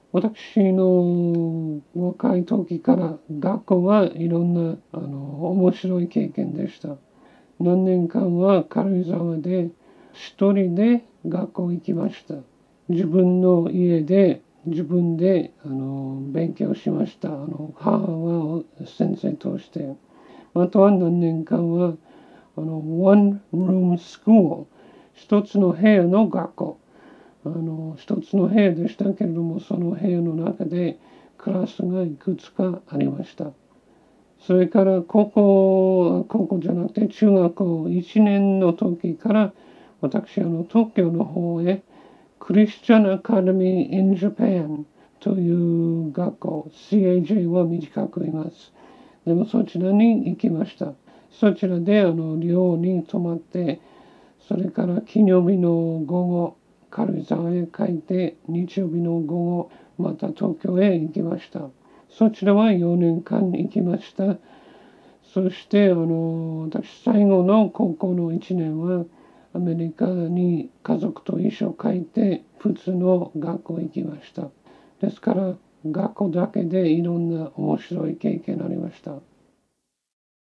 私の若い時から学校はいろんな面白い経験でした。何年間は軽井沢で一人で学校行きました。自分の家で自分で勉強しました。母は先生として。あとは何年間はone room school、一つの部屋の学校。一つの部屋でしたけれども、その部屋の中でクラスがいくつかありました。それから高校じゃなくて中学校1年の時から私東京の方へクリスチャンアカデミー in Japan という学校 CAJ は短く言います。でもそちらに行きました。そちらで寮に泊まって、それから金曜日の午後軽井沢へ帰って日曜日の午後また東京へ行きました。そちらは4年間行きました。そして私最後の高校の1年はアメリカに家族と一緒帰って普通の学校行きました。ですから学校だけでいろんな面白い経験ありました。